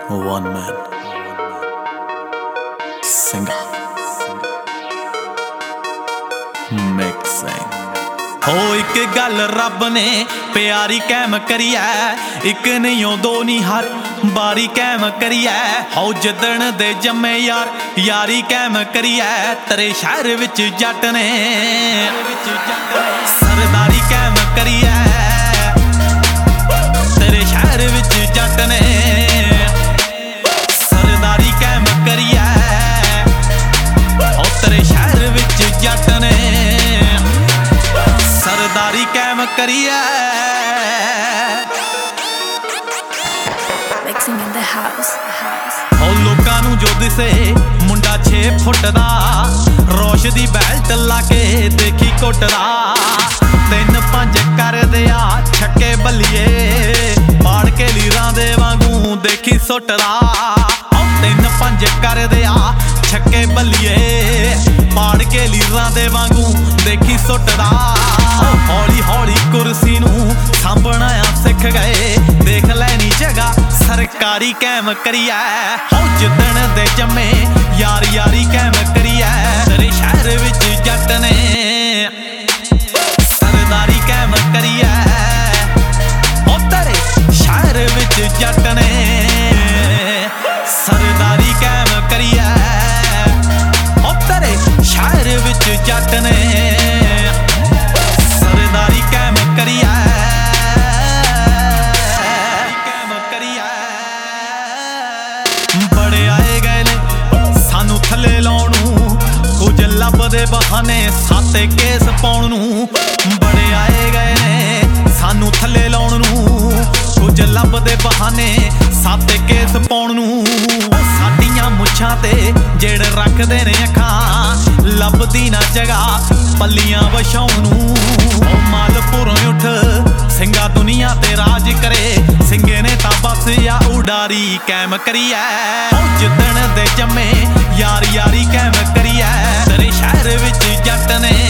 One man singer mixing हो एक गल रब ने प्यारी कैम करी है एक नहीं हो दो नहीं हर बारी कैम करी है हो जदन दे जमे यार यारी कैम करी है तेरे शहर विच जट ने सरदारी कैम करी है तेरे शहर विच जट ने सरदारी कैम करी है हो तेरे शहर विच जट ने सरदारी कैम करी है Mixing in the house. हो लोकां नूं जो दिसे मुंडा 6 फुट दा रोश दी बैल्ट ला के देखी कुटदा 3-5 कर दिया छक्के बल्लिए पाड़ के लीरां दे वांगू देखी सुटदा 3-5 कर दिया छक्के बल्लिए पाड़ के लीरां दे वांगू देखी सुटदा हौली हौली कुर्सी नूं सांभणा सिख गए देख लैनी जगह सरकारी कैम करी है हो जिदन दे जमे यार यारी कैम करी है तेरे शहर विच जट ने सरदारी कैम करी है हो तेरे शहर विच जट ने सरदारी कैम करी है हो तेरे शहर विच जट ने सरदारी कैम करी है बड़े आए गए ने सानू थले लाउण नूं कुछ लभदे बहाने साते केस पाउण नूं बड़े आए गए ने सानू थले लाउण नूं कुछ लभदे बहाने साते केस पाउण नूं साडियां मुੱਛਾਂ ते जेड़ रखदे ने अखां लभदी ना जगह पल्लियां वछाउण नूं मालपुरों उठ सिंगा दुनिया ते राज करे सिंगे ने तां बस या उडारी कैम करी है जिदन दे जमे यार यारी कैम करी है तेरे शहर विच जट ने